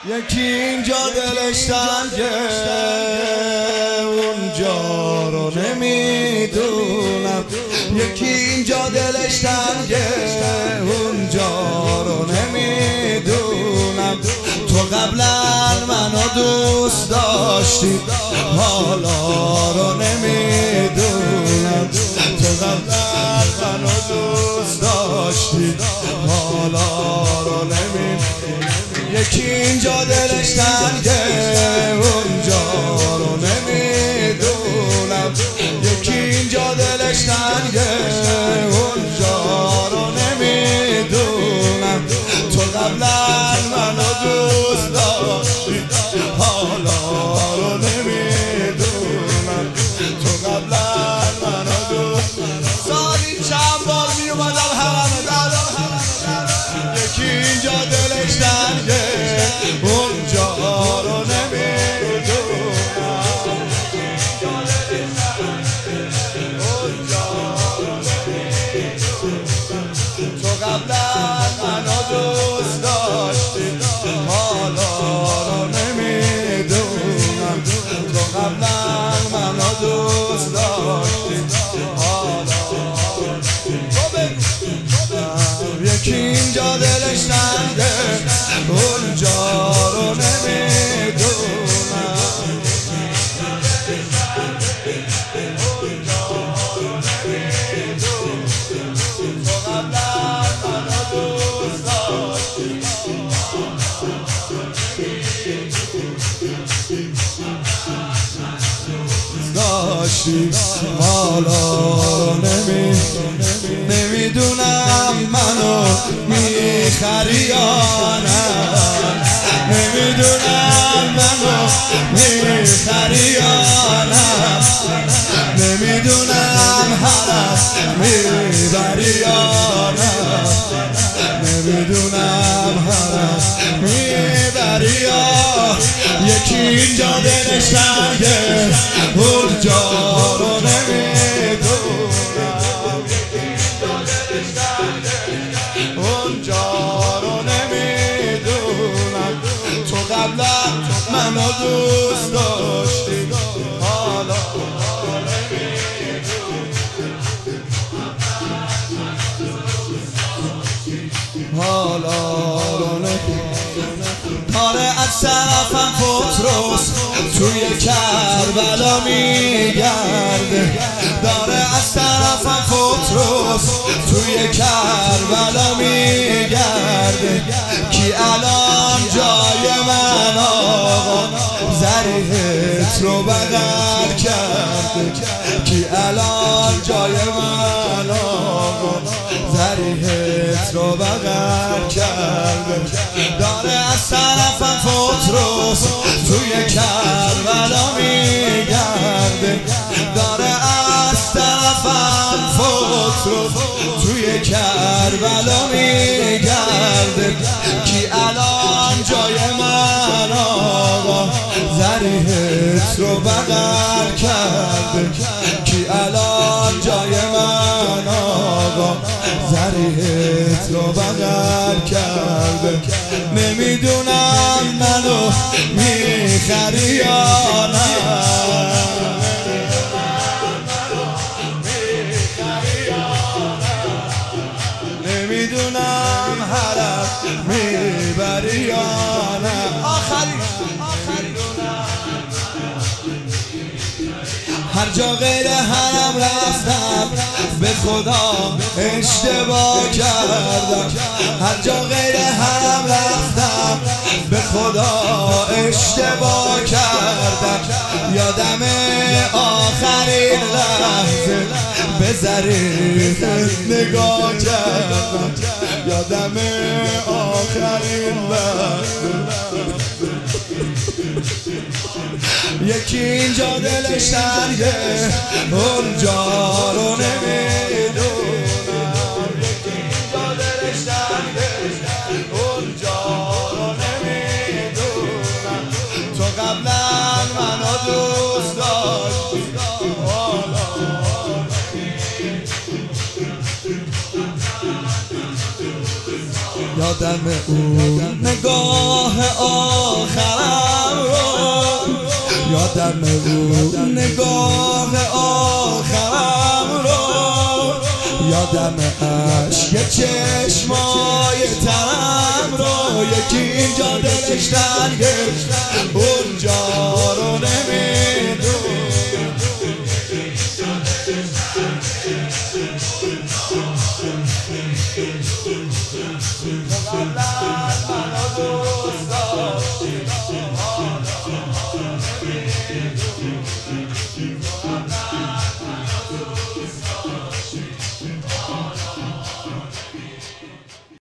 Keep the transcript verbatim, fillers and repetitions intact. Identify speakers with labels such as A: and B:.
A: یکی اینجا دلش تنگه اونجا رو نمیدونم. یکی اینجا دلش تنگه اونجا رو نمیدونم. تو قبلا منو دوست داشتی حالا رو نمیدونم. تو قبلا منو دوست داشتی حالا رو نمیدونم. یکی اینجا دلش تنگه اونجا رو نمیدونم. یکی اینجا دلش تنگه اونجا رو نمیدونم. تو قبلا منو دوست داشتی حالا رو نمیدونم. تو قبلا منو دوست سالی چند بار می اومدم حرم دادم. یکی اینجا دلش تنگه اونجا رو نمیدونم. تو قبلا منو دوست داشتی حالا رو نمیدونم. تو قبلا منو دوست داشتی حالا. یکی اینجا دلش تنگه اونجا رو نمیدونم. تو قبلا منو دوست داشتی داشتی حالا رو نمیدونم. منو میخری یا نه نمیدونم. منو میخری یا نه نمیدونم. حرف میبری یا نه نمیدونم. حرف میبری یا. یکی اینجا دلش تنگه اونجا رو نمیدونم. اونجا رو نمیدونم. تو قبلا منو دوست داشتی حالا حالا رو نمیدونم. داره از طرفم پتروس توی کربلا میگرده. داره از طرفم پتروس توی کربلا میگرده. کی الان جای من آقا ضریحت رو بغل کرده. کی الان جای من آقا ضریحت رو بغل کرده. داره از طرفم پتروس توی کربلا میگرده. داره از طرفم پتروس توی کربلا میگرده. کی الان جای من آقا ضریحت رو بغل کرده. کی الان جای من آقا ضریحت رو بغل کرده. نمیدونم منو میخری یا نه نمیدونم. حرف میبری یا نه. آخری هر جا غیر حرم رفتم به خدا اشتباه کردم. هر جا غیر حرم رفتم به خدا اشتباه کردم. یادم آخرین لحظه به ضریحت نگاه کردم. یادم آخرین لحظه. یکی اینجا دلش تنگه اونجا رو نمیدونم. یکی اینجا دلش تنگه اونجا رو نمیدونم. تو قبلا منو دوست داشتی حالا یادم اون نگاه آخرم رو، یادم اون نگاه آخرم رو، یادم عشق چشمای ترم رو. یکی اینجا دلش تنگه اونجا